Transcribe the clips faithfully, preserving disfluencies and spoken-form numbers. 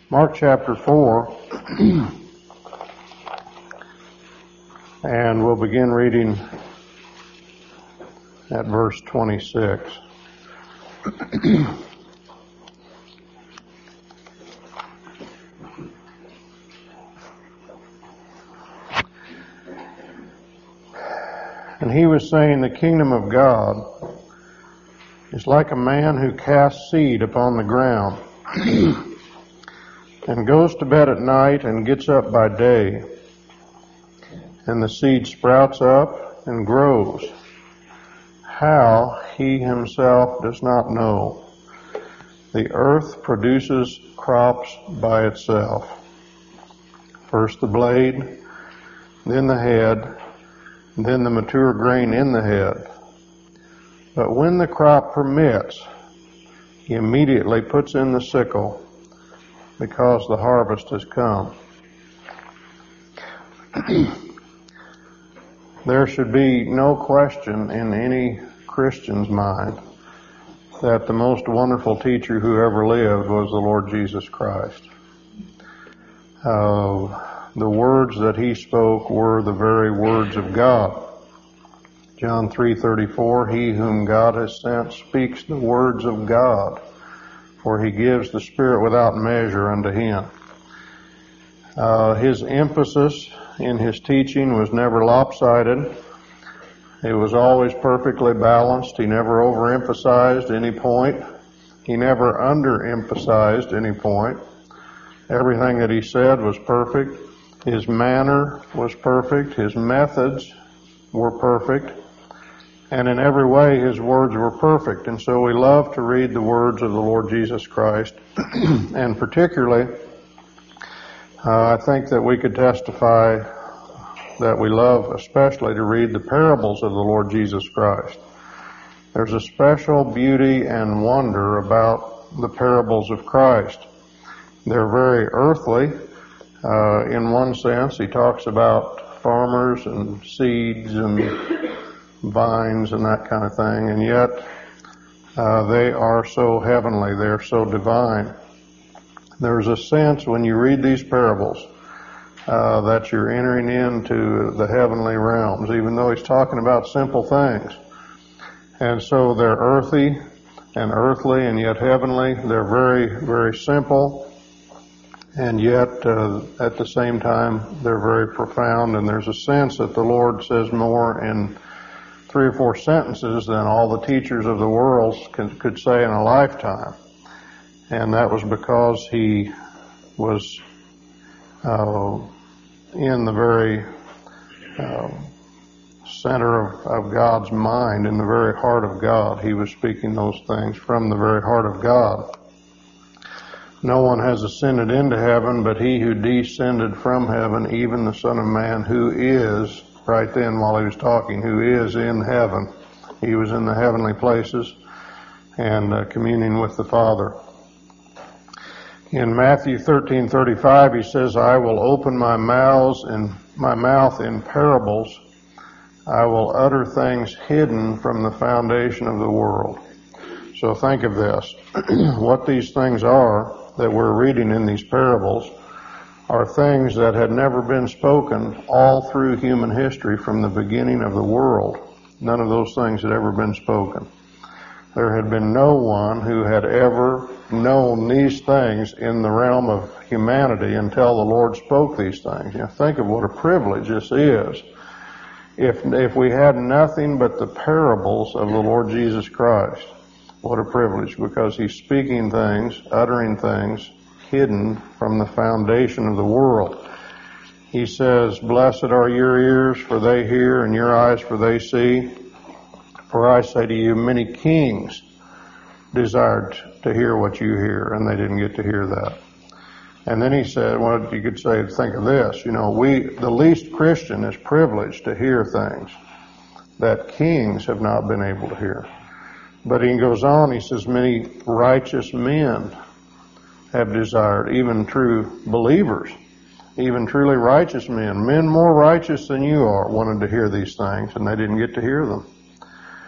Mark chapter four, and we'll begin reading at verse twenty-six. And he was saying, the kingdom of God is like a man who casts seed upon the ground and goes to bed at night and gets up by day. And the seed sprouts up and grows. How, he himself does not know. The earth produces crops by itself. First the blade, then the head, then the mature grain in the head. But when the crop permits, he immediately puts in the sickle, because the harvest has come. There should be no question in any Christian's mind that the most wonderful teacher who ever lived was the Lord Jesus Christ. Uh, the words that he spoke were the very words of God. John three thirty-four, he whom God has sent speaks the words of God, for he gives the Spirit without measure unto him. Uh, his emphasis in his teaching was never lopsided. It was always perfectly balanced. He never overemphasized any point. He never underemphasized any point. Everything that he said was perfect. His manner was perfect. His methods were perfect. And in every way, his words were perfect. And so we love to read the words of the Lord Jesus Christ. And particularly, uh, I think that we could testify that we love especially to read the parables of the Lord Jesus Christ. There's a special beauty and wonder about the parables of Christ. They're very earthly. Uh, in one sense, he talks about farmers and seeds and vines and that kind of thing, and yet uh, they are so heavenly, they're so divine. There's a sense when you read these parables uh, that you're entering into the heavenly realms, even though he's talking about simple things. And so they're earthy and earthly and yet heavenly. They're very, very simple, and yet uh, at the same time they're very profound, and there's a sense that the Lord says more in three or four sentences than all the teachers of the world could, could say in a lifetime. And that was because he was uh, in the very uh, center of, of God's mind, in the very heart of God. He was speaking those things from the very heart of God. No one has ascended into heaven but he who descended from heaven, even the Son of Man, who is, right then while he was talking, who is in heaven. He was in the heavenly places and uh, communing with the Father. In Matthew thirteen thirty-five, he says, I will open my mouths in my mouth in parables. I will utter things hidden from the foundation of the world. So think of this. What these things are that we're reading in these parables are things that had never been spoken all through human history from the beginning of the world. None of those things had ever been spoken. There had been no one who had ever known these things in the realm of humanity until the Lord spoke these things. You know, think of what a privilege this is. If, if we had nothing but the parables of the Lord Jesus Christ, what a privilege, because he's speaking things, uttering things, hidden from the foundation of the world. He says, blessed are your ears, for they hear, and your eyes, for they see. For I say to you, many kings desired to hear what you hear, and they didn't get to hear that. And then he said, well, you could say, think of this, you know, we, the least Christian is privileged to hear things that kings have not been able to hear. But he goes on, he says, many righteous men have desired, even true believers, even truly righteous men, men more righteous than you are, wanted to hear these things, and they didn't get to hear them.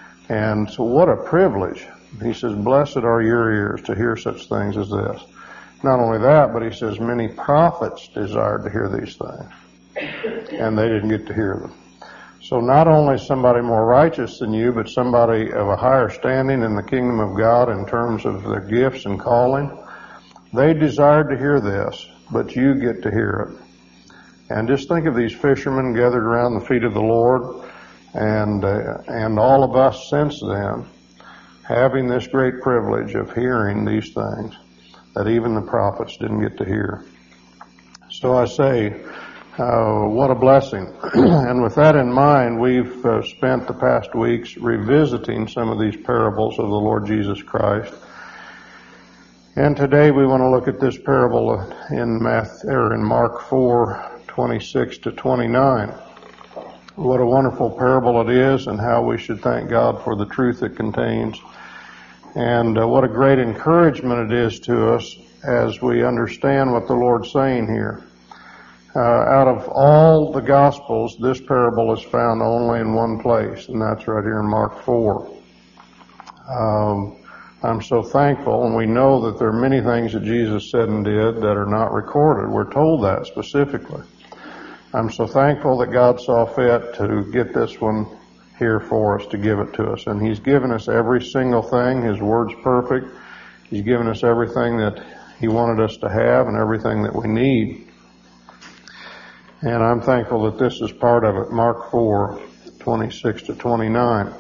And so what a privilege. He says, blessed are your ears to hear such things as this. Not only that, but he says many prophets desired to hear these things, and they didn't get to hear them. So not only somebody more righteous than you, but somebody of a higher standing in the kingdom of God in terms of their gifts and calling, they desired to hear this, but you get to hear it. And just think of these fishermen gathered around the feet of the Lord, and uh, and all of us since then, having this great privilege of hearing these things that even the prophets didn't get to hear. So I say, uh, what a blessing. And with that in mind, we've uh, spent the past weeks revisiting some of these parables of the Lord Jesus Christ. And today we want to look at this parable in Math, or in Mark four, twenty-six to twenty-nine. What a wonderful parable it is, and how we should thank God for the truth it contains. And uh, what a great encouragement it is to us as we understand what the Lord's saying here. Uh, out of all the Gospels, this parable is found only in one place, and that's right here in Mark four. Um, I'm so thankful, and we know that there are many things that Jesus said and did that are not recorded. We're told that specifically. I'm so thankful that God saw fit to get this one here for us, to give it to us. And He's given us every single thing. His Word's perfect. He's given us everything that He wanted us to have and everything that we need. And I'm thankful that this is part of it. Mark four, twenty-six to twenty-nine.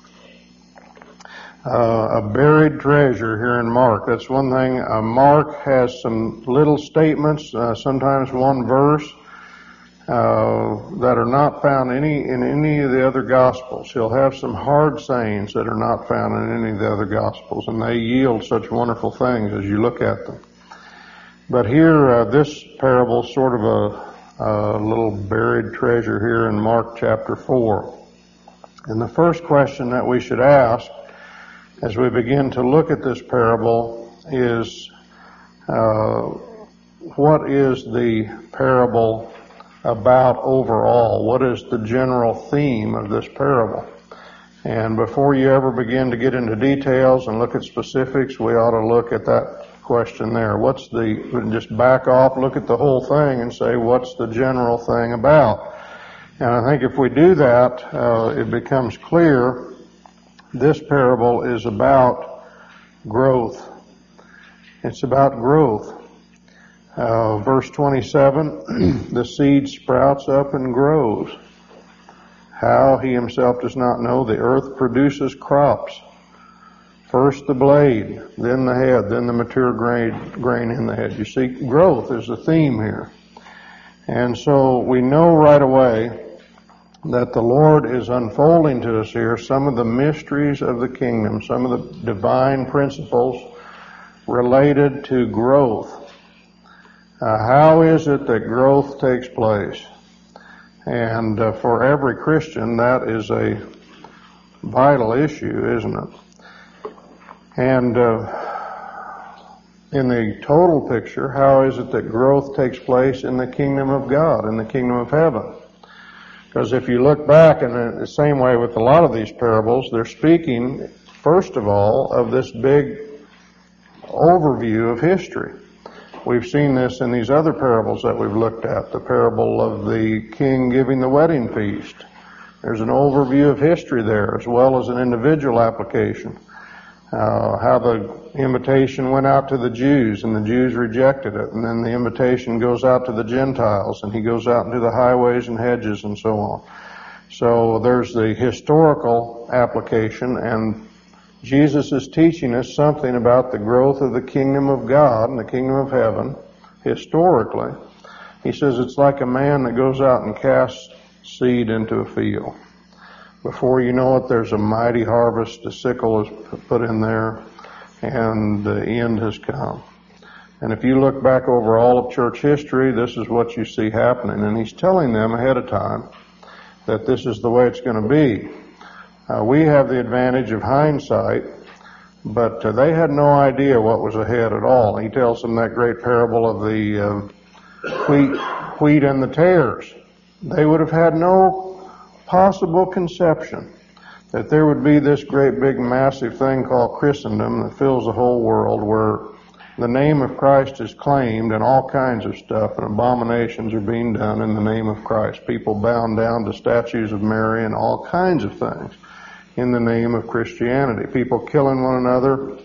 Uh, a buried treasure here in Mark. That's one thing. Uh, Mark has some little statements, uh, sometimes one verse, uh, that are not found any in any of the other Gospels. He'll have some hard sayings that are not found in any of the other Gospels, and they yield such wonderful things as you look at them. But here, uh, this parable is sort of a, a little buried treasure here in Mark chapter four. And the first question that we should ask as we begin to look at this parable is, uh, what is the parable about overall? What is the general theme of this parable? And before you ever begin to get into details and look at specifics, we ought to look at that question there. What's the, just back off, look at the whole thing and say, what's the general thing about? And I think if we do that, uh, it becomes clear this parable is about growth. It's about growth. Uh, verse twenty-seven, the seed sprouts up and grows. How he himself does not know. The earth produces crops. First the blade, then the head, then the mature grain, grain in the head. You see, growth is the theme here. And so we know right away that the Lord is unfolding to us here some of the mysteries of the kingdom, some of the divine principles related to growth. Uh, how is it that growth takes place? And uh, for every Christian, that is a vital issue, isn't it? And uh, in the total picture, how is it that growth takes place in the kingdom of God, in the kingdom of heaven? Because if you look back in the same way with a lot of these parables, they're speaking, first of all, of this big overview of history. We've seen this in these other parables that we've looked at. The parable of the king giving the wedding feast. There's an overview of history there, as well as an individual application. Uh, how the invitation went out to the Jews, and the Jews rejected it. And then the invitation goes out to the Gentiles, and he goes out into the highways and hedges and so on. So there's the historical application, and Jesus is teaching us something about the growth of the kingdom of God and the kingdom of heaven, historically. He says it's like a man that goes out and casts seed into a field. Before you know it, there's a mighty harvest. The sickle is put in there, and the end has come. And if you look back over all of church history, this is what you see happening. And he's telling them ahead of time that this is the way it's going to be. Uh, we have the advantage of hindsight, but uh, they had no idea what was ahead at all. He tells them that great parable of the uh, wheat, wheat and the tares. They would have had no possible conception that there would be this great big massive thing called Christendom that fills the whole world, where the name of Christ is claimed, and all kinds of stuff and abominations are being done in the name of Christ. People bound down to statues of Mary and all kinds of things in the name of Christianity. People killing one another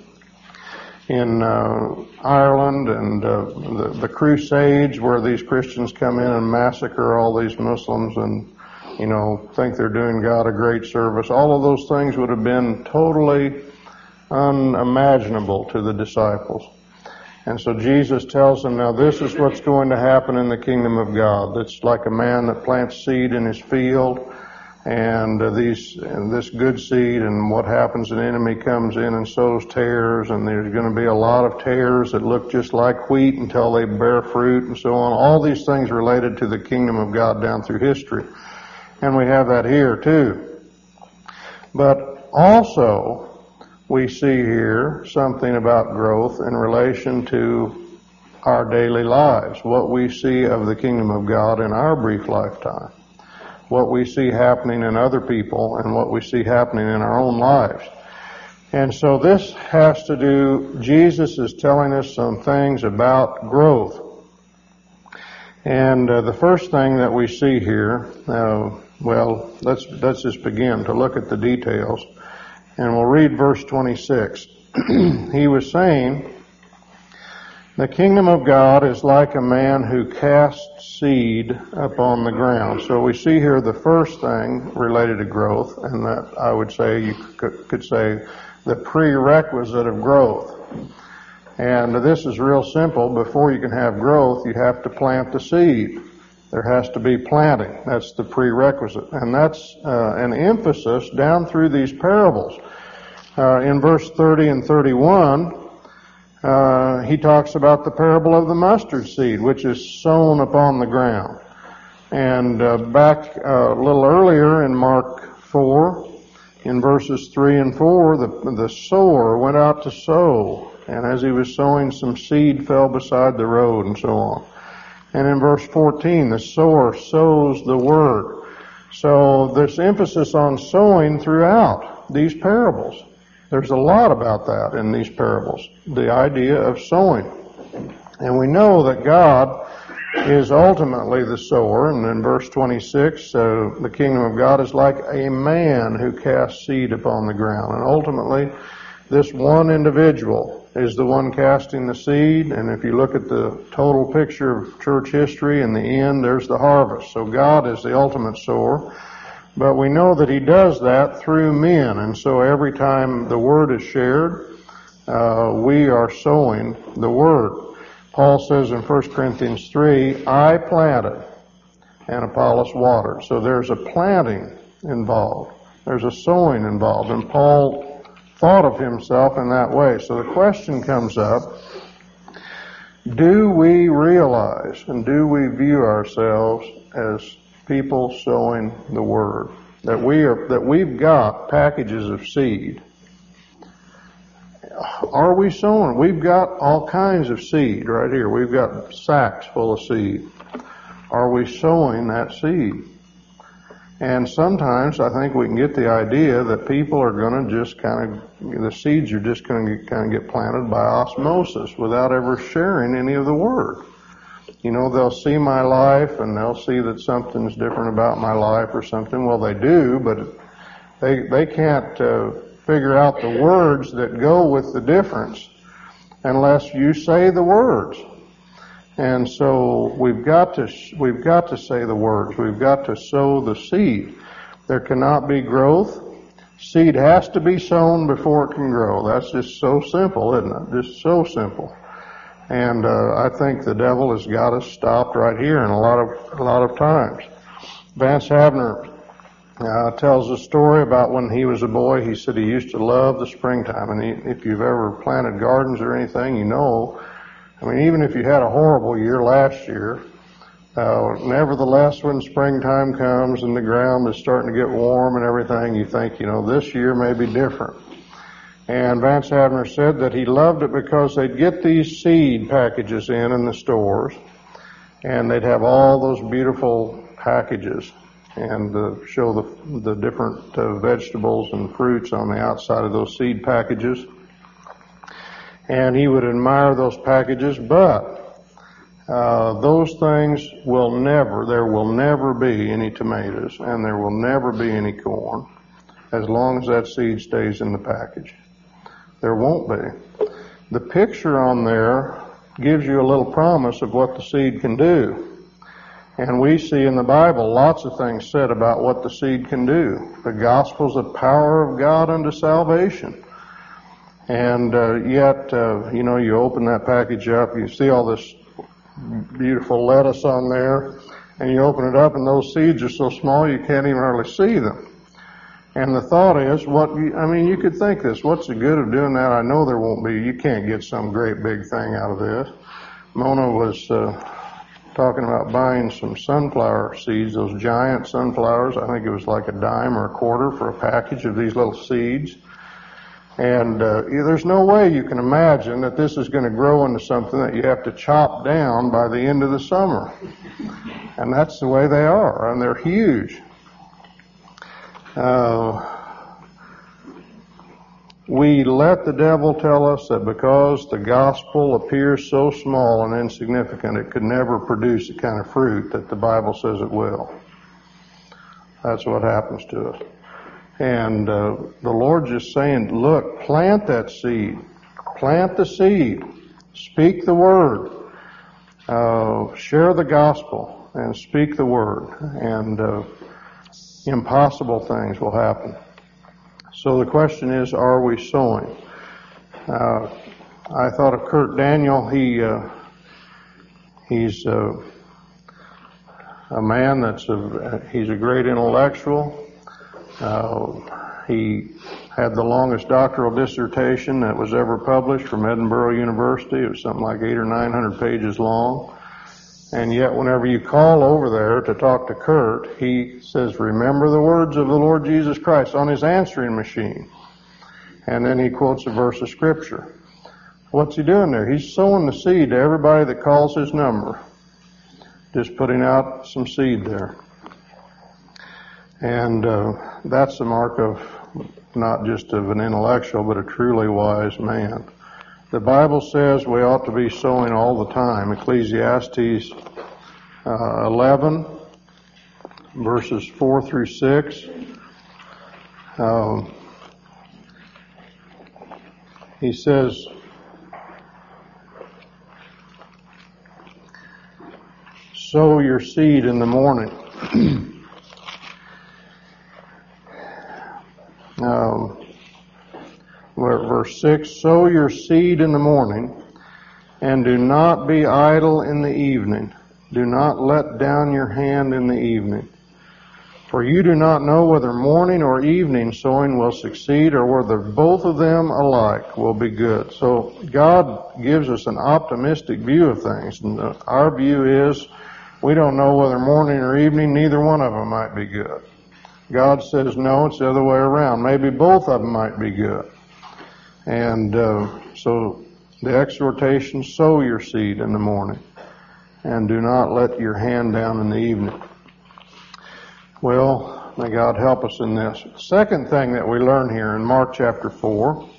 in uh, Ireland, and uh, the, the Crusades, where these Christians come in and massacre all these Muslims and, you know, think they're doing God a great service. All of those things would have been totally unimaginable to the disciples. And so Jesus tells them, now this is what's going to happen in the kingdom of God. It's like a man that plants seed in his field, and uh, these and this good seed, and what happens, an enemy comes in and sows tares, and there's going to be a lot of tares that look just like wheat until they bear fruit and so on. All these things related to the kingdom of God down through history. And we have that here too. But also, we see here something about growth in relation to our daily lives, what we see of the kingdom of God in our brief lifetime, what we see happening in other people, and what we see happening in our own lives. And so this has to do, Jesus is telling us some things about growth. And uh, the first thing that we see here, uh, well, let's let's just begin to look at the details. And we'll read verse twenty-six. He was saying, the kingdom of God is like a man who casts seed upon the ground. So we see here the first thing related to growth, and that I would say, you could say, the prerequisite of growth. And this is real simple. Before you can have growth, you have to plant the seed. There has to be planting. That's the prerequisite. And that's uh, an emphasis down through these parables. Uh, in verse thirty and thirty-one, uh, he talks about the parable of the mustard seed, which is sown upon the ground. And uh, back uh, a little earlier in Mark four, in verses three and four, the, the sower went out to sow. And as he was sowing, some seed fell beside the road and so on. And in verse fourteen, the sower sows the word. So there's emphasis on sowing throughout these parables. There's a lot about that in these parables, the idea of sowing. And we know that God is ultimately the sower. And in verse twenty-six, uh, the kingdom of God is like a man who casts seed upon the ground. And ultimately, this one individual is the one casting the seed, and if you look at the total picture of church history, in the end, there's the harvest. So God is the ultimate sower, but we know that He does that through men, and so every time the Word is shared, uh, we are sowing the Word. Paul says in First Corinthians three, I planted and Apollos watered. So there's a planting involved. There's a sowing involved, and Paul thought of himself in that way. So the question comes up, do we realize and do we view ourselves as people sowing the Word? That we are, that we've got packages of seed. Are we sowing? We've got all kinds of seed right here. We've got sacks full of seed. Are we sowing that seed? And sometimes I think we can get the idea that people are going to just kind of, the seeds are just going to kind of get planted by osmosis without ever sharing any of the Word. You know, they'll see my life and they'll see that something's different about my life or something. Well, they do, but they they can't uh, figure out the words that go with the difference unless you say the words. And so we've got to we've got to say the words. We've got to sow the seed. There cannot be growth. Seed has to be sown before it can grow. That's just so simple, isn't it? Just so simple. And uh, I think the devil has got us stopped right here in a lot of a lot of times. Vance Havner uh, tells a story about when he was a boy. He said he used to love the springtime. And he, if you've ever planted gardens or anything, you know. I mean, even if you had a horrible year last year, uh, nevertheless, when springtime comes and the ground is starting to get warm and everything, you think, you know, this year may be different. And Vance Havner said that he loved it because they'd get these seed packages in in the stores, and they'd have all those beautiful packages and uh, show the, the different uh, vegetables and fruits on the outside of those seed packages. and he would admire those packages, but uh, those things will never, there will never be any tomatoes, and there will never be any corn as long as that seed stays in the package. There won't be. The picture on there gives you a little promise of what the seed can do. And we see in the Bible lots of things said about what the seed can do. The gospel's the power of God unto salvation. And uh, yet, uh, you know, you open that package up, you see all this beautiful lettuce on there, and you open it up and those seeds are so small you can't even hardly see them. And the thought is, what you, I mean, you could think this, what's the good of doing that? I know there won't be, you can't get some great big thing out of this. Mona was uh, talking about buying some sunflower seeds, those giant sunflowers. I think it was like a dime or a quarter for a package of these little seeds. And uh, there's no way you can imagine that this is going to grow into something that you have to chop down by the end of the summer. And that's the way they are, and they're huge. Uh, we let the devil tell us that because the gospel appears so small and insignificant, it could never produce the kind of fruit that the Bible says it will. That's what happens to us. And uh, the Lord's just saying, look, plant that seed. Plant the seed. Speak the word. Uh, share the gospel and speak the word. And uh, impossible things will happen. So the question is, are we sowing? Uh, I thought of Kurt Daniel. He uh, he's uh, a man that's a he's a great intellectual. Uh, he had the longest doctoral dissertation that was ever published from Edinburgh University. It was something like eight or nine hundred pages long. And yet whenever you call over there to talk to Kurt, he says, remember the words of the Lord Jesus Christ on his answering machine. And then he quotes a verse of Scripture. What's he doing there? He's sowing the seed to everybody that calls his number. Just putting out some seed there. And uh, that's the mark of not just of an intellectual, but a truly wise man. The Bible says we ought to be sowing all the time. Ecclesiastes uh, eleven, verses four through six. Um, he says, sow your seed in the morning. um, Verse six, sow your seed in the morning, and do not be idle in the evening. Do not let down your hand in the evening. For you do not know whether morning or evening sowing will succeed, or whether both of them alike will be good. So God gives us an optimistic view of things. And our view is, we don't know whether morning or evening, neither one of them might be good. God says, no, it's the other way around. Maybe both of them might be good. And uh, so the exhortation, sow your seed in the morning and do not let your hand down in the evening. Well, may God help us in this. The second thing that we learn here in Mark chapter four,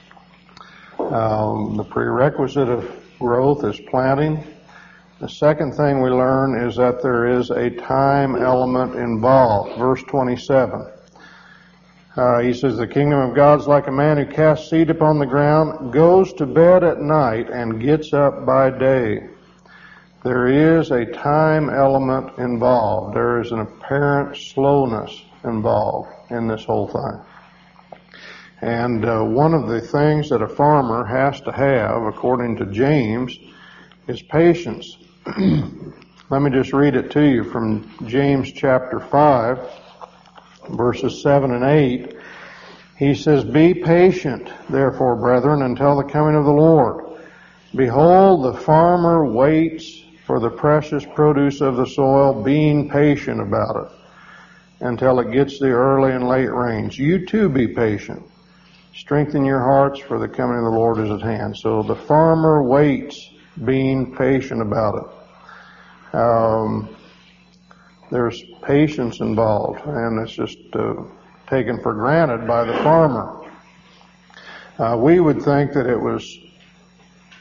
um, the prerequisite of growth is planting. The second thing we learn is that there is a time element involved. Verse twenty-seven. Uh, he says, the kingdom of God is like a man who casts seed upon the ground, goes to bed at night, and gets up by day. There is a time element involved. There is an apparent slowness involved in this whole thing. And uh, one of the things that a farmer has to have, according to James, is patience. Let me just read it to you from James chapter five. Verses seven and eight, he says, be patient, therefore, brethren, until the coming of the Lord. Behold, the farmer waits for the precious produce of the soil, being patient about it, until it gets the early and late rains. You too be patient. Strengthen your hearts, for the coming of the Lord is at hand. So the farmer waits, being patient about it. Um, There's patience involved, and it's just uh, taken for granted by the farmer. Uh, we would think that it was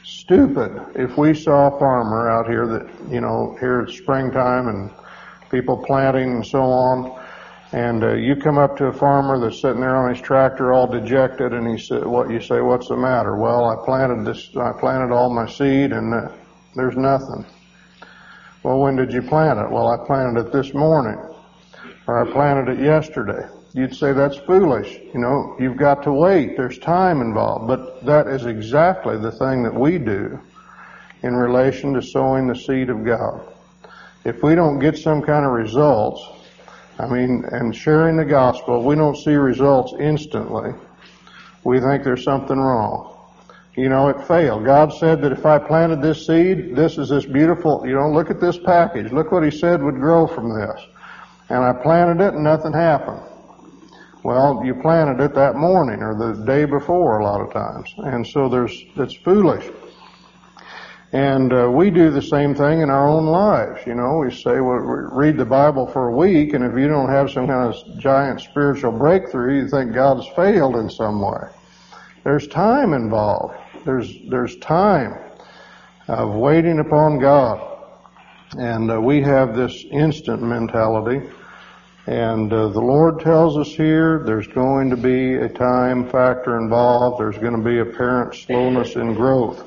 stupid if we saw a farmer out here that, you know, here it's springtime and people planting and so on, and uh, you come up to a farmer that's sitting there on his tractor all dejected, and he said, "What?" You say, "What's the matter?" "Well, I planted this. I planted all my seed, and uh, there's nothing." "Well, when did you plant it?" "Well, I planted it this morning," or "I planted it yesterday." You'd say, "That's foolish. You know, you've got to wait. There's time involved." But that is exactly the thing that we do in relation to sowing the seed of God. If we don't get some kind of results, I mean, and sharing the gospel, we don't see results instantly, we think there's something wrong. You know, it failed. God said that if I planted this seed, this is this beautiful, you know, look at this package. Look what He said would grow from this. And I planted it and nothing happened. Well, you planted it that morning or the day before a lot of times. And so there's, it's foolish. And uh, we do the same thing in our own lives. You know, we say, well, we read the Bible for a week, and if you don't have some kind of giant spiritual breakthrough, you think God's failed in some way. There's time involved. There's, there's time of waiting upon God. And uh, we have this instant mentality. And uh, the Lord tells us here there's going to be a time factor involved. There's going to be apparent slowness in growth.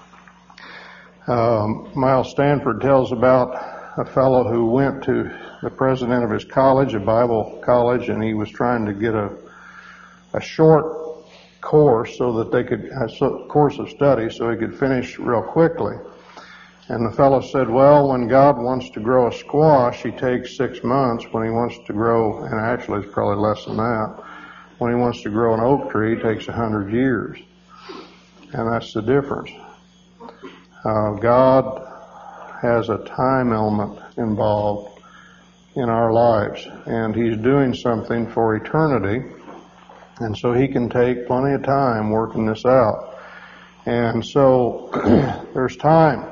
Um, Miles Stanford tells about a fellow who went to the president of his college, a Bible college, and he was trying to get a a short course so that they could, a course of study so he could finish real quickly. And the fellow said, "Well, when God wants to grow a squash, He takes six months. When He wants to grow, and actually it's probably less than that, when He wants to grow an oak tree, it takes a hundred years." And that's the difference. Uh, God has a time element involved in our lives, and He's doing something for eternity, and so He can take plenty of time working this out. And so there's time.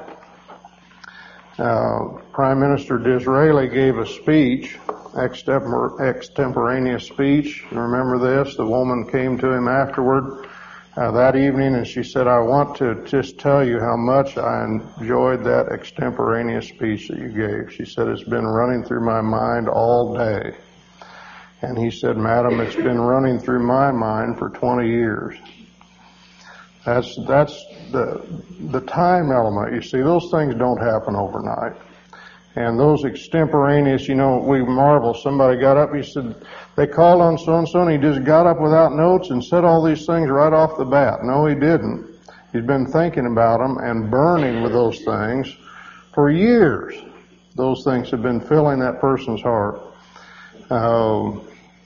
Uh, Prime Minister Disraeli gave a speech, extempor- extemporaneous speech. You remember this? The woman came to him afterward uh, that evening, and she said, "I want to just tell you how much I enjoyed that extemporaneous speech that you gave." She said, "It's been running through my mind all day." And he said, "Madam, it's been running through my mind for twenty years. That's, that's the, the time element. You see, those things don't happen overnight. And those extemporaneous, you know, we marvel. Somebody got up, he said, they called on so-and-so, and he just got up without notes and said all these things right off the bat. No, he didn't. He's been thinking about them and burning with those things for years. Those things have been filling that person's heart. Um,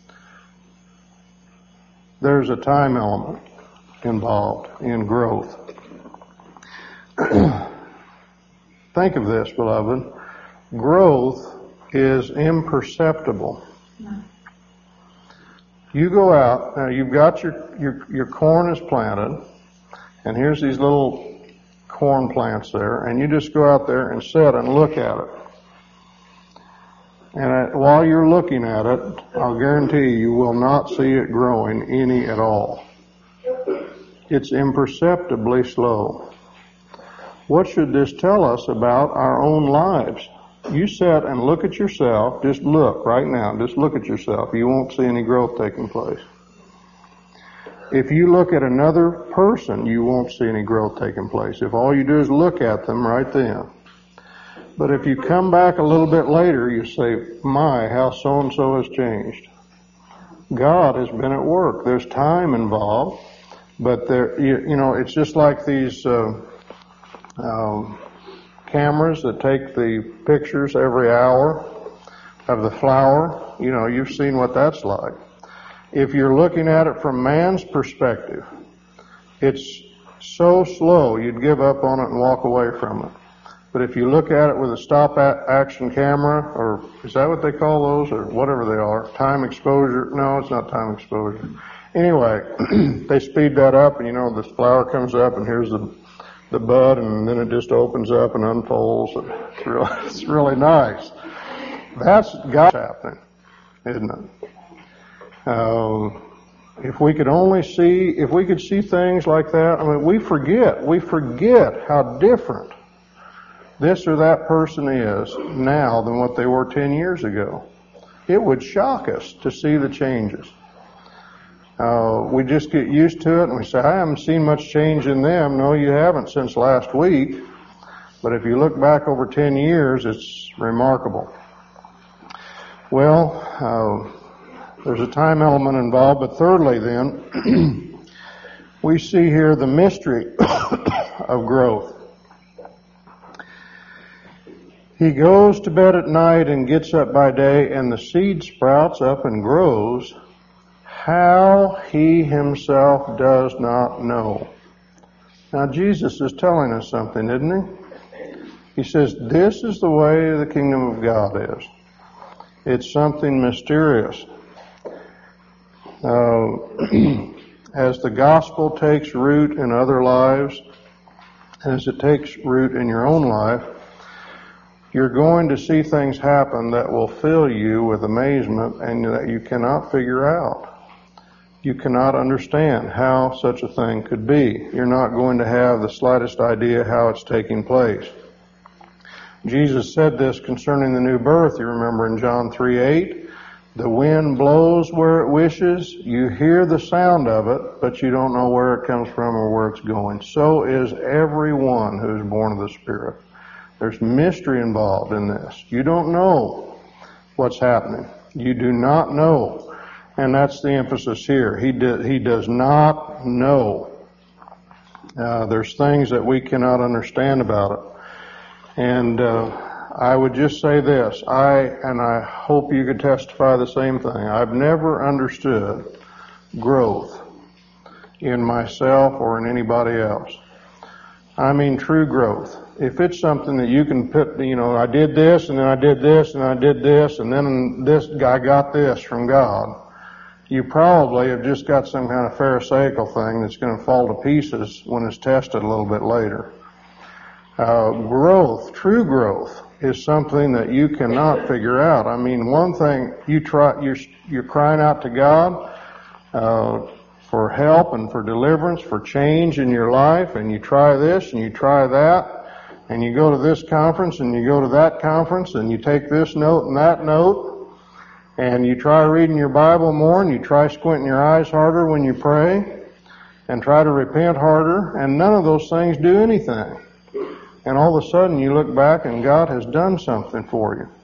there's a time element involved in growth. Think of this, beloved. Growth is imperceptible. You go out, now you've got your, your, your corn is planted, and here's these little corn plants there, and you just go out there and sit and look at it. And while you're looking at it, I'll guarantee you, you will not see it growing any at all. It's imperceptibly slow. What should this tell us about our own lives? You sit and look at yourself. Just look right now. Just look at yourself. You won't see any growth taking place. If you look at another person, you won't see any growth taking place. If all you do is look at them right then. But if you come back a little bit later, you say, "My, how so-and-so has changed." God has been at work. There's time involved. But there, you, you know, it's just like these uh, um, cameras that take the pictures every hour of the flower. You know, you've seen what that's like. If you're looking at it from man's perspective, it's so slow you'd give up on it and walk away from it. But if you look at it with a stop action camera, or is that what they call those, or whatever they are, time exposure? No, it's not time exposure. Anyway, they speed that up, and you know, the flower comes up, and here's the the bud, and then it just opens up and unfolds. It's really, it's really nice. That's God's happening, isn't it? Um, If we could only see, if we could see things like that, I mean, we forget, we forget how different this or that person is now than what they were ten years ago. It would shock us to see the changes. Uh, we just get used to it and we say, I haven't seen much change in them. No, you haven't since last week. But if you look back over ten years, it's remarkable. Well, uh, there's a time element involved, but thirdly then, we see here the mystery of growth. He goes to bed at night and gets up by day, and the seed sprouts up and grows. How he himself does not know. Now Jesus is telling us something, isn't he? He says, this is the way the kingdom of God is. It's something mysterious. Uh, as the gospel takes root in other lives, as it takes root in your own life, you're going to see things happen that will fill you with amazement and that you cannot figure out. You cannot understand how such a thing could be. You're not going to have the slightest idea how it's taking place. Jesus said this concerning the new birth. You remember in John three eight, the wind blows where it wishes. You hear the sound of it, but you don't know where it comes from or where it's going. So is everyone who is born of the Spirit. There's mystery involved in this. You don't know what's happening. You do not know. And that's the emphasis here. He, did, he does not know. Uh, there's things that we cannot understand about it. And uh, I would just say this, I, and I hope you could testify the same thing, I've never understood growth in myself or in anybody else. I mean true growth. If it's something that you can put, you know, I did this, and then I did this, and I did this, and then this guy got this from God, you probably have just got some kind of pharisaical thing that's going to fall to pieces when it's tested a little bit later. Uh, growth, true growth, is something that you cannot figure out. I mean, one thing you try, you're, you're crying out to God uh, for help and for deliverance, for change in your life, and you try this and you try that, and you go to this conference and you go to that conference, and you take this note and that note, and you try reading your Bible more, and you try squinting your eyes harder when you pray, and try to repent harder, and none of those things do anything. And all of a sudden you look back and God has done something for you.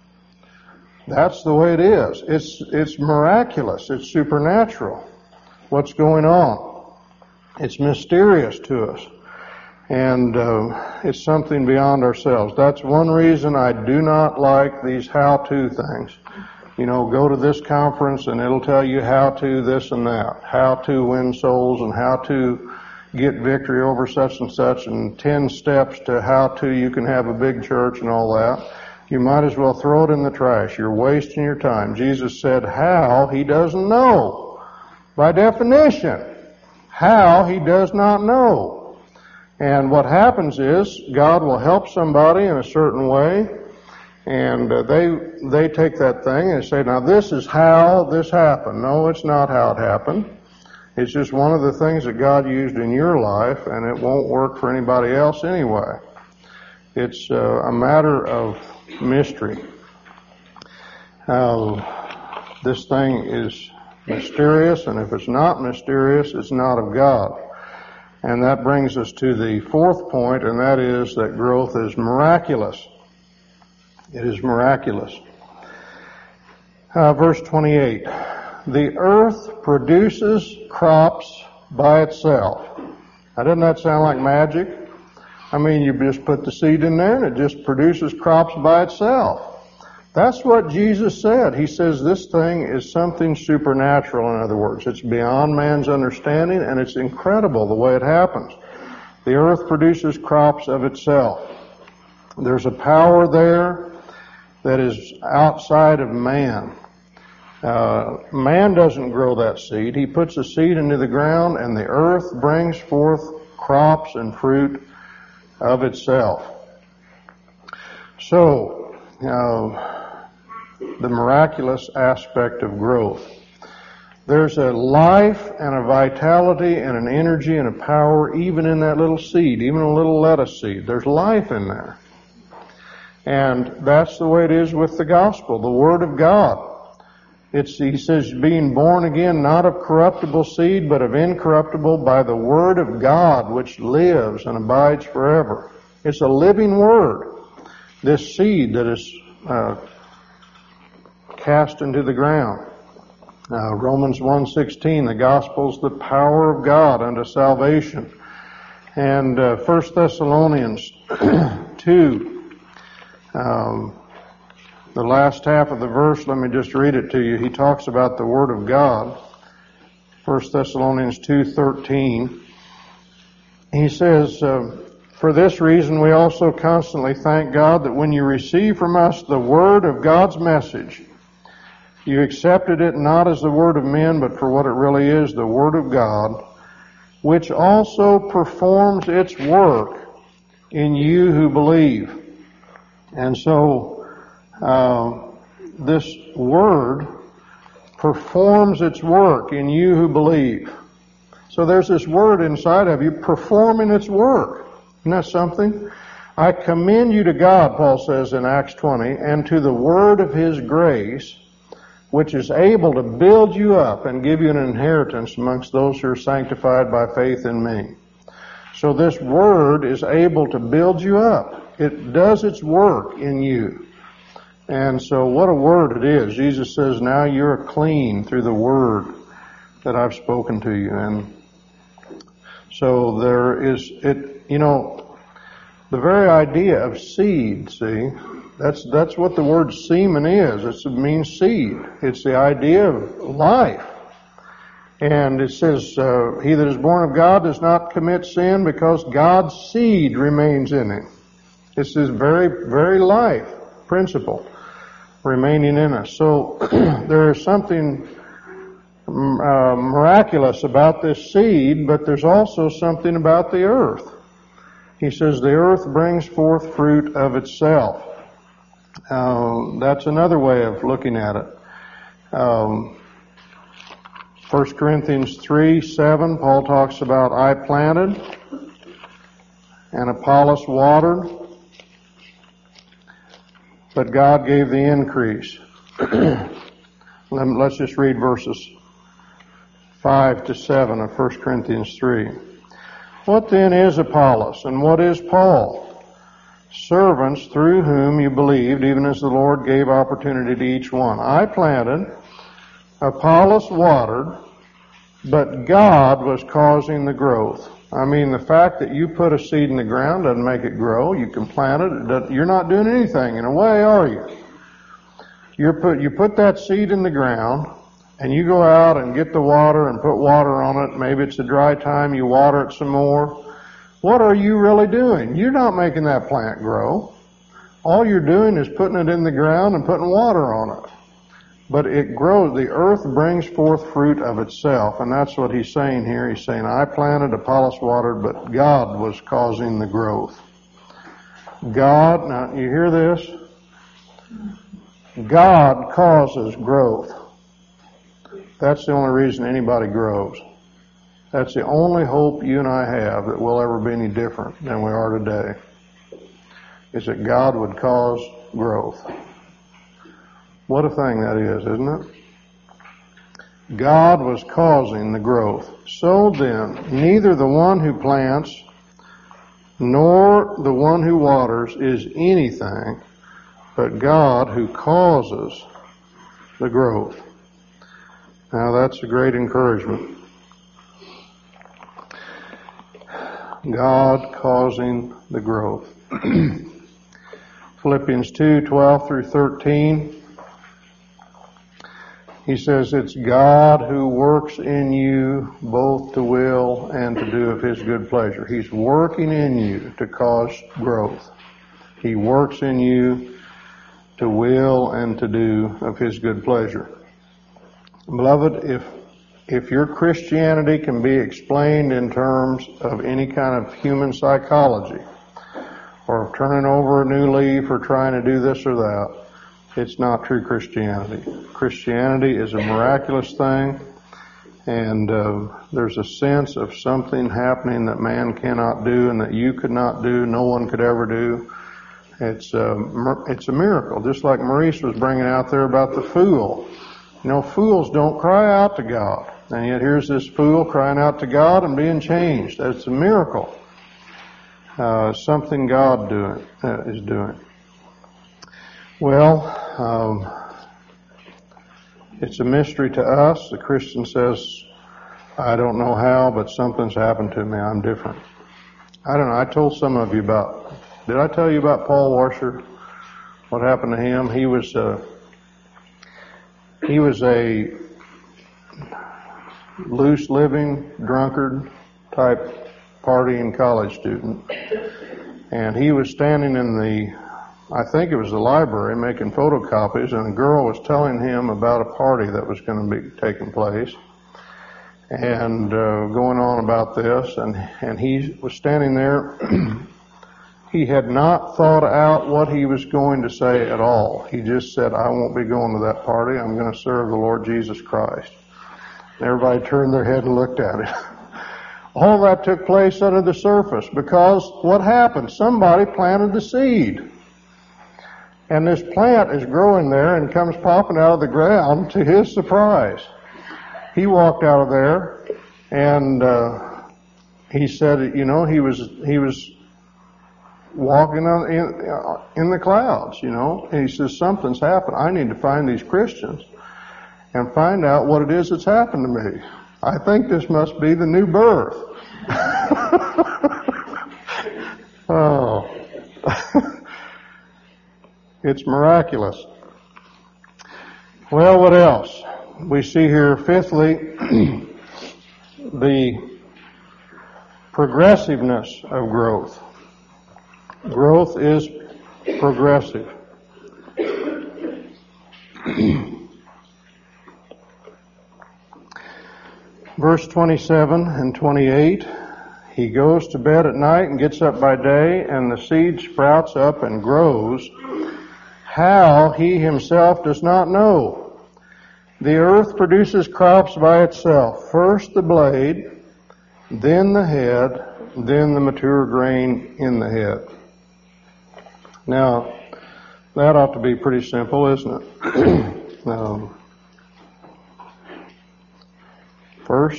That's the way it is. It's, it's miraculous. It's supernatural. What's going on? It's mysterious to us. And uh, it's something beyond ourselves. That's one reason I do not like these how-to things. You know, go to this conference and it'll tell you how to this and that. How to win souls and how to get victory over such and such, and ten steps to how to you can have a big church and all that. You might as well throw it in the trash. You're wasting your time. Jesus said how he doesn't know. By definition, how he does not know. And what happens is God will help somebody in a certain way, and uh, they they take that thing and say, now this is how this happened. No, it's not how it happened. It's just one of the things that God used in your life, and it won't work for anybody else anyway. It's uh, a matter of mystery. Uh, this thing is mysterious, and if it's not mysterious, it's not of God. And that brings us to the fourth point, and that is that growth is miraculous. It is miraculous. Uh, verse twenty-eight. The earth produces crops by itself. Now, doesn't that sound like magic? I mean, you just put the seed in there and it just produces crops by itself. That's what Jesus said. He says this thing is something supernatural, in other words. It's beyond man's understanding, and it's incredible the way it happens. The earth produces crops of itself. There's a power there that is outside of man. Uh, man doesn't grow that seed. He puts the seed into the ground, and the earth brings forth crops and fruit of itself. So, uh, the miraculous aspect of growth. There's a life and a vitality and an energy and a power even in that little seed, even a little lettuce seed. There's life in there. And that's the way it is with the gospel, the Word of God. It's, he says, being born again, not of corruptible seed, but of incorruptible by the Word of God, which lives and abides forever. It's a living Word, this seed that is uh, cast into the ground. Uh, Romans one sixteen, the gospel's the power of God unto salvation. And uh, First Thessalonians two, um, the last half of the verse, let me just read it to you. He talks about the Word of God. First Thessalonians two thirteen. He says, uh, for this reason we also constantly thank God that when you receive from us the Word of God's message, you accepted it not as the word of men, but for what it really is, the Word of God, which also performs its work in you who believe. And so, uh, this Word performs its work in you who believe. So there's this Word inside of you performing its work. Isn't that something? I commend you to God, Paul says in Acts twenty, and to the Word of His grace, which is able to build you up and give you an inheritance amongst those who are sanctified by faith in me. So this Word is able to build you up. It does its work in you. And so what a word it is. Jesus says, now you're clean through the Word that I've spoken to you. And so there is, it, you know, the very idea of seed, see, That's that's what the word semen is. It's, it means seed. It's the idea of life. And it says, uh, he that is born of God does not commit sin because God's seed remains in him. It's this very, very life principle remaining in us. So there is something uh, miraculous about this seed, but there's also something about the earth. He says the earth brings forth fruit of itself. Uh, that's another way of looking at it. Um, First Corinthians three seven, Paul talks about I planted and Apollos watered, but God gave the increase. Let's just read verses five to seven of First Corinthians three. What then is Apollos and what is Paul? Servants through whom you believed, even as the Lord gave opportunity to each one. I planted, Apollos watered, but God was causing the growth. I mean, the fact that you put a seed in the ground doesn't make it grow. You can plant it. You're not doing anything in a way, are you? You're put, you put that seed in the ground, and you go out and get the water and put water on it. Maybe it's a dry time, you water it some more. What are you really doing? You're not making that plant grow. All you're doing is putting it in the ground and putting water on it. But it grows. The earth brings forth fruit of itself, and that's what he's saying here. He's saying, I planted, Apollos watered, but God was causing the growth. God, now you hear this? God causes growth. That's the only reason anybody grows. That's the only hope you and I have that we'll ever be any different than we are today, is that God would cause growth. What a thing that is, isn't it? God was causing the growth. So then, neither the one who plants nor the one who waters is anything, but God who causes the growth. Now that's a great encouragement. God causing the growth. Philippians two twelve through thirteen. He says, it's God who works in you both to will and to do of His good pleasure. He's working in you to cause growth. He works in you to will and to do of His good pleasure. Beloved, if if your Christianity can be explained in terms of any kind of human psychology, or turning over a new leaf or trying to do this or that, it's not true Christianity. Christianity is a miraculous thing. And uh, there's a sense of something happening that man cannot do and that you could not do, no one could ever do. It's a, it's a miracle, just like Maurice was bringing out there about the fool. You know, fools don't cry out to God. And yet here's this fool crying out to God and being changed. That's a miracle. Uh, something God doing uh, is doing. Well, um, it's a mystery to us. The Christian says, I don't know how, but something's happened to me. I'm different. I don't know. I told some of you about, did I tell you about Paul Washer? What happened to him? He was, uh, he was a loose living, drunkard type partying college student. And he was standing in the, I think it was the library, making photocopies, and a girl was telling him about a party that was going to be taking place, and uh, going on about this, and and he was standing there. He had not thought out what he was going to say at all. He just said, I won't be going to that party. I'm going to serve the Lord Jesus Christ. And everybody turned their head and looked at him. All that took place under the surface because what happened? Somebody planted the seed. And this plant is growing there and comes popping out of the ground to his surprise. He walked out of there and uh, he said, you know, he was he was walking on, in, uh, in the clouds, you know. And he says, something's happened. I need to find these Christians and find out what it is that's happened to me. I think this must be the new birth. Oh. It's miraculous. Well, what else? We see here, fifthly, the progressiveness of growth. Growth is progressive. Verse twenty-seven and twenty-eight, he goes to bed at night and gets up by day, and the seed sprouts up and grows. How he himself does not know. The earth produces crops by itself. First the blade, then the head, then the mature grain in the head. Now, that ought to be pretty simple, isn't it? um, first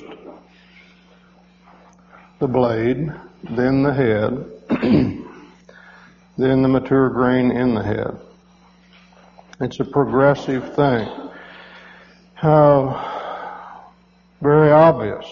the blade, then the head, then the mature grain in the head. It's a progressive thing. Uh, very obvious.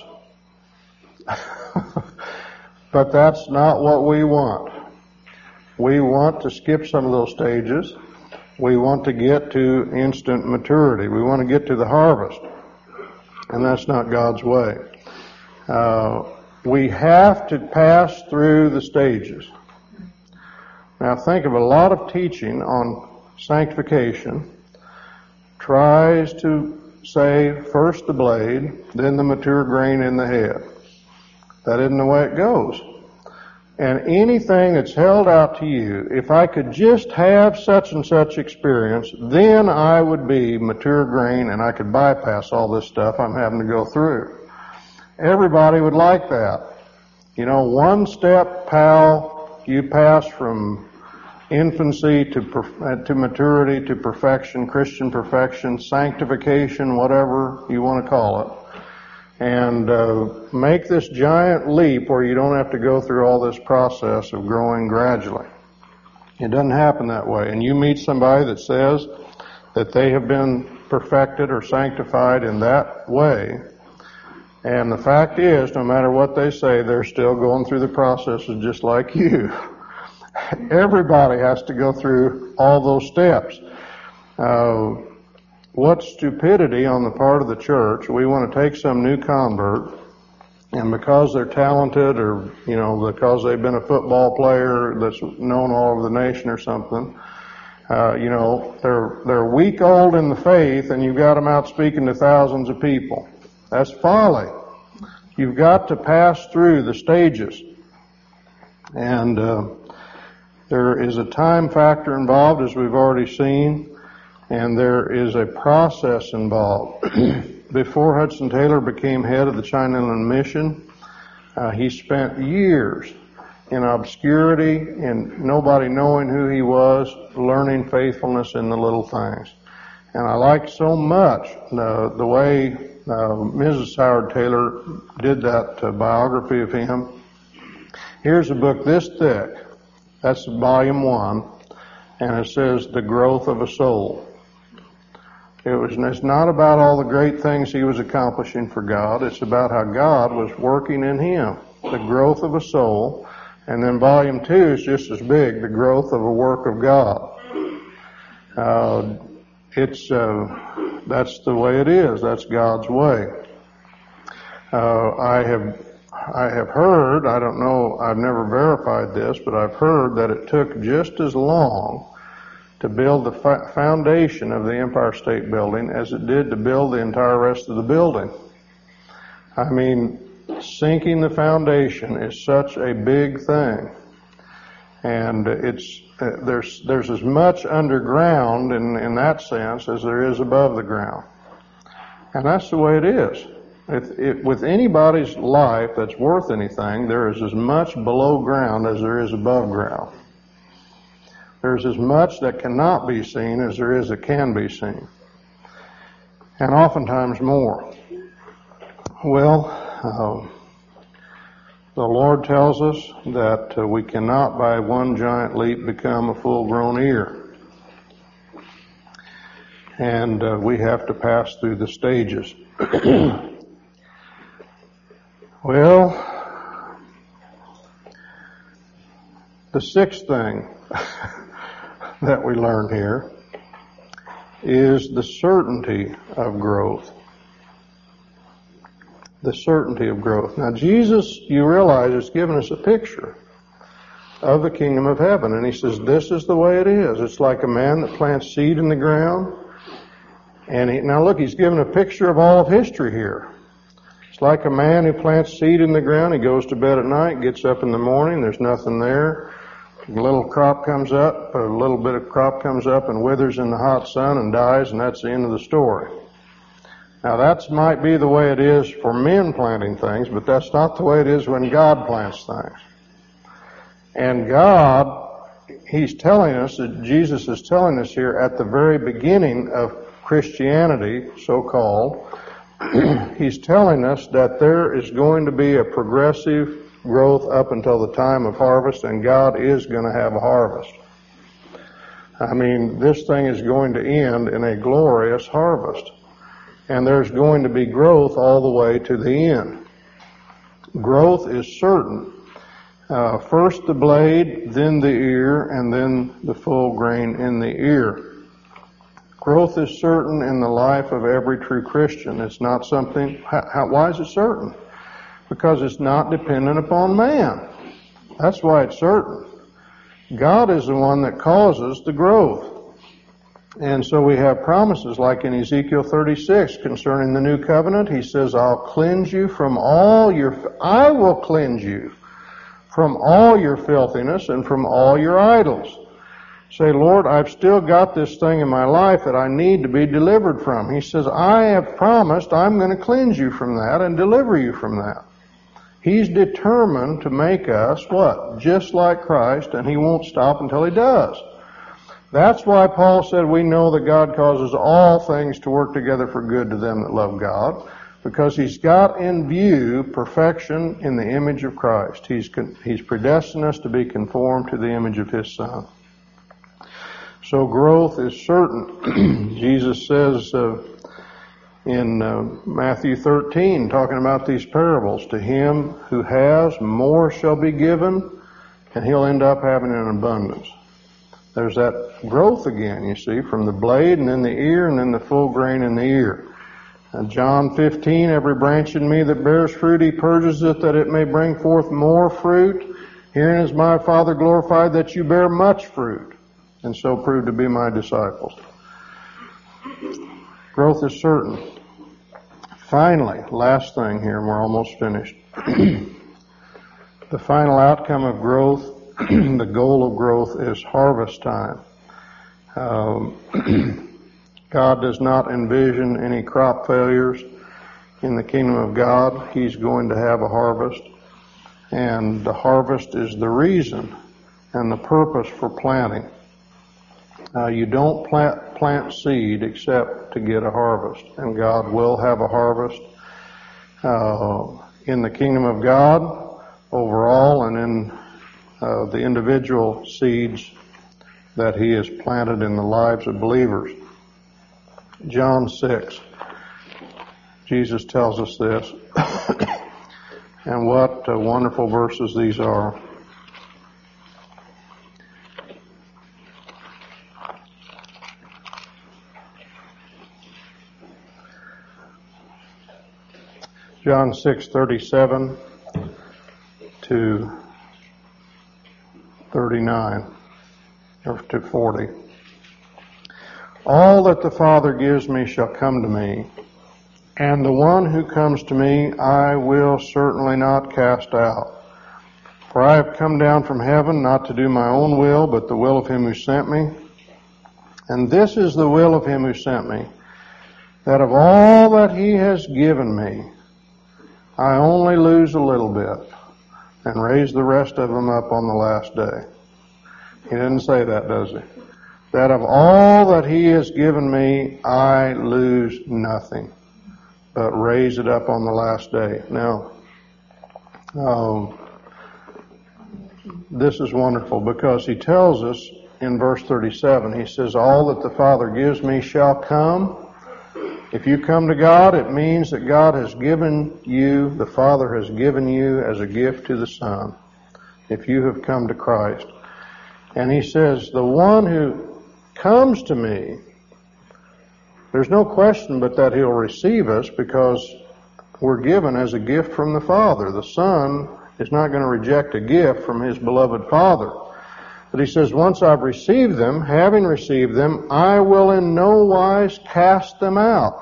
But that's not what we want. We want to skip some of those stages. We want to get to instant maturity. We want to get to the harvest. And that's not God's way. Uh, we have to pass through the stages. Now think of a lot of teaching on sanctification tries to say first the blade, then the mature grain in the head. That isn't the way it goes. And anything that's held out to you, if I could just have such and such experience, then I would be mature grain and I could bypass all this stuff I'm having to go through. Everybody would like that. You know, one step, pal, you pass from infancy to perf- to maturity to perfection, Christian perfection, sanctification, whatever you want to call it, and uh, make this giant leap where you don't have to go through all this process of growing gradually. It doesn't happen that way. And you meet somebody that says that they have been perfected or sanctified in that way, and the fact is, no matter what they say, they're still going through the processes just like you. Everybody has to go through all those steps. Uh, what stupidity on the part of the church. We want to take some new convert, and because they're talented, or, you know, because they've been a football player that's known all over the nation or something, uh, you know, they're, they're a week old in the faith, and you've got them out speaking to thousands of people. That's folly. You've got to pass through the stages. And, uh, there is a time factor involved, as we've already seen, and there is a process involved. before Hudson Taylor became head of the China Inland Mission, uh, he spent years in obscurity and nobody knowing who he was, learning faithfulness in the little things. And I like so much uh, the way uh, Missus Howard Taylor did that uh, biography of him. Here's a book this thick. That's volume one. And it says, The Growth of a Soul. It was, it's not about all the great things he was accomplishing for God. It's about how God was working in him. The growth of a soul. And then volume two is just as big, The Growth of a Work of God. Uh, it's, uh, that's the way it is. That's God's way. Uh, I have, I have heard, I don't know, I've never verified this, but I've heard that it took just as long to build the fa- foundation of the Empire State Building as it did to build the entire rest of the building. I mean, sinking the foundation is such a big thing. And it's, uh, there's, there's as much underground in, in that sense as there is above the ground. And that's the way it is. If, if, with anybody's life that's worth anything, there is as much below ground as there is above ground. There's as much that cannot be seen as there is that can be seen. And oftentimes more. Well, uh, the Lord tells us that uh, we cannot by one giant leap become a full-grown ear. And uh, we have to pass through the stages. Well, the sixth thing that we learn here is the certainty of growth. The certainty of growth. Now, Jesus, you realize, has given us a picture of the kingdom of heaven. And he says, this is the way it is. It's like a man that plants seed in the ground. And he, now look, he's given a picture of all of history here. It's like a man who plants seed in the ground. He goes to bed at night, gets up in the morning, there's nothing there. A little crop comes up, a little bit of crop comes up and withers in the hot sun and dies, and that's the end of the story. Now that might be the way it is for men planting things, but that's not the way it is when God plants things. And God, He's telling us, that Jesus is telling us here at the very beginning of Christianity, so-called, He's telling us that there is going to be a progressive growth up until the time of harvest, and God is going to have a harvest. I mean, this thing is going to end in a glorious harvest. And there's going to be growth all the way to the end. Growth is certain. Uh, first the blade, then the ear, and then the full grain in the ear. Growth is certain in the life of every true Christian. It's not something, how, how, why is it certain? Because it's not dependent upon man. That's why it's certain. God is the one that causes the growth. And so we have promises like in Ezekiel thirty-six concerning the new covenant. He says, I'll cleanse you from all your, I will cleanse you from all your filthiness and from all your idols. Say, Lord, I've still got this thing in my life that I need to be delivered from. He says, I have promised I'm going to cleanse you from that and deliver you from that. He's determined to make us, what? Just like Christ, and He won't stop until He does. That's why Paul said we know that God causes all things to work together for good to them that love God, because He's got in view perfection in the image of Christ. He's, he's predestined us to be conformed to the image of His Son. So growth is certain. Jesus says uh, in uh, Matthew thirteen, talking about these parables, to him who has, more shall be given, and he'll end up having an abundance. There's that growth again, you see, from the blade and then the ear and then the full grain in the ear. And John fifteen, every branch in me that bears fruit, He purges it that it may bring forth more fruit. Herein is my Father glorified, that you bear much fruit, and so prove to be my disciples. Growth is certain. Finally, last thing here, and we're almost finished. The final outcome of growth, the goal of growth, is harvest time. Um, God does not envision any crop failures in the kingdom of God, He's going to have a harvest. And the harvest is the reason and the purpose for planting. Uh, you don't plant, plant seed except to get a harvest. And God will have a harvest uh, in the kingdom of God overall, and in uh, the individual seeds that He has planted in the lives of believers. John six, Jesus tells us this. And what uh, wonderful verses these are. John six thirty-seven to thirty-nine, or to forty. All that the Father gives me shall come to me, and the one who comes to me I will certainly not cast out. For I have come down from heaven not to do my own will, but the will of Him who sent me. And this is the will of Him who sent me, that of all that He has given me, I only lose a little bit, and raise the rest of them up on the last day. He didn't say that, does he? That of all that He has given me, I lose nothing, but raise it up on the last day. Now, um, this is wonderful, because He tells us in verse thirty-seven, He says, all that the Father gives me shall come. If you come to God, it means that God has given you, the Father has given you as a gift to the Son, if you have come to Christ. And He says, the one who comes to me, there's no question but that He'll receive us, because we're given as a gift from the Father. The Son is not going to reject a gift from His beloved Father. But He says, once I've received them, having received them, I will in no wise cast them out.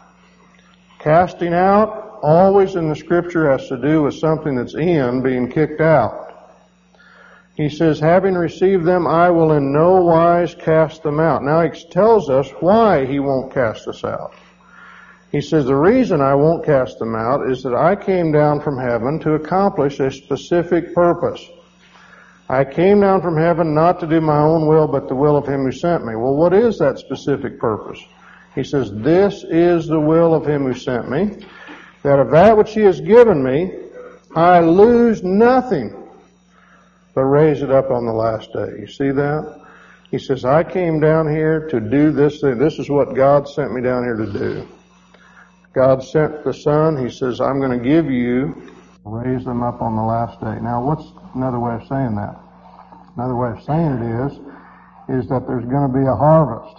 Casting out, always in the Scripture, has to do with something that's in being kicked out. He says, having received them, I will in no wise cast them out. Now He tells us why He won't cast us out. He says, the reason I won't cast them out is that I came down from heaven to accomplish a specific purpose. I came down from heaven not to do my own will, but the will of Him who sent me. Well, what is that specific purpose? He says, this is the will of Him who sent me, that of that which He has given me, I lose nothing, but raise it up on the last day. You see that? He says, I came down here to do this thing. This is what God sent me down here to do. God sent the Son. He says, I'm going to give you, raise them up on the last day. Now, what's another way of saying that? Another way of saying it is, is that there's going to be a harvest.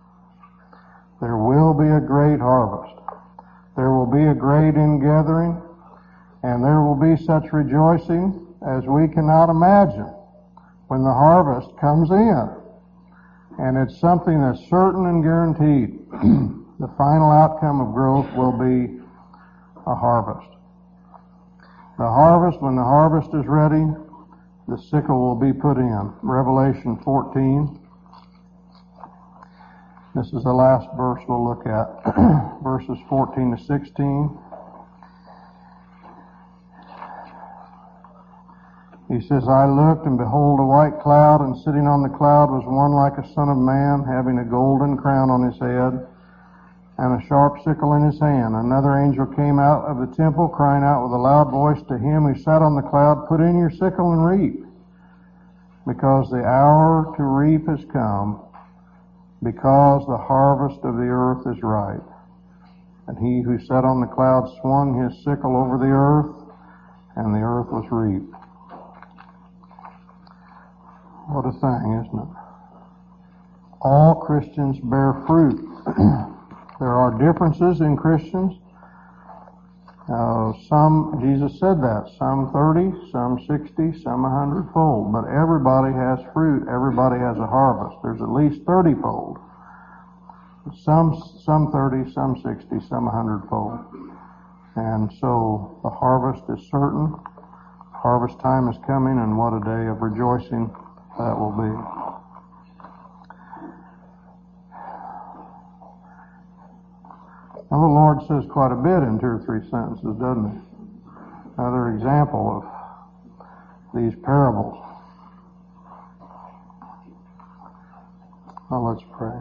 There will be a great harvest. There will be a great ingathering, and there will be such rejoicing as we cannot imagine when the harvest comes in. And it's something that's certain and guaranteed. The final outcome of growth will be a harvest. The harvest, when the harvest is ready, the sickle will be put in. Revelation fourteen. This is the last verse we'll look at. Verses fourteen to sixteen. He says, I looked, and behold, a white cloud, and sitting on the cloud was one like a son of man, having a golden crown on his head, and a sharp sickle in his hand. Another angel came out of the temple, crying out with a loud voice to him who sat on the cloud, put in your sickle and reap, because the hour to reap has come, because the harvest of the earth is ripe. And he who sat on the cloud swung his sickle over the earth, and the earth was reaped. What a thing, isn't it? All Christians bear fruit. There are differences in Christians. Uh, some, Jesus said that, some thirty, some sixty, some a hundredfold. But everybody has fruit. Everybody has a harvest. There's at least thirty-fold. Some, some thirty, some sixty, some a hundredfold. And so the harvest is certain. Harvest time is coming, and what a day of rejoicing that will be. Now, the Lord says quite a bit in two or three sentences, doesn't he? Another example of these parables. Now, let's pray.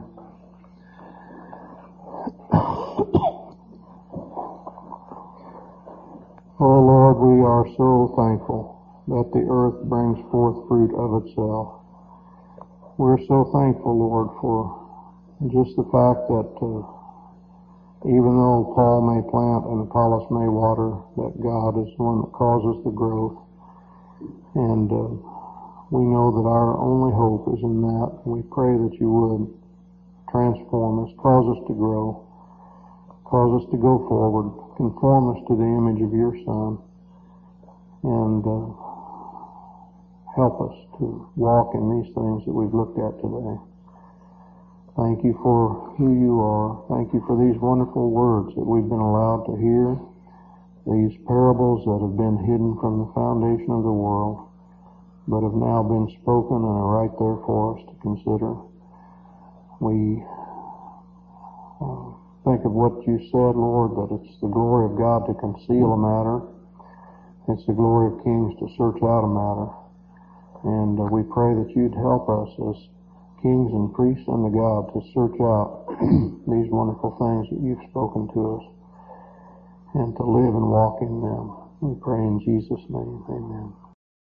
Oh, Lord, we are so thankful that the earth brings forth fruit of itself. We're so thankful, Lord, for just the fact that uh, even though Paul may plant and Apollos may water, that God is the one that causes the growth. And uh, we know that our only hope is in that. We pray that you would transform us, cause us to grow, cause us to go forward, conform us to the image of your Son, and uh, help us to walk in these things that we've looked at today. Thank you for who you are. Thank you for these wonderful words that we've been allowed to hear, these parables that have been hidden from the foundation of the world, but have now been spoken and are right there for us to consider. We uh, think of what you said, Lord, that it's the glory of God to conceal a matter. It's the glory of kings to search out a matter. And uh, we pray that you'd help us as kings and priests unto God to search out these wonderful things that you've spoken to us and to live and walk in them. We pray in Jesus' name. Amen.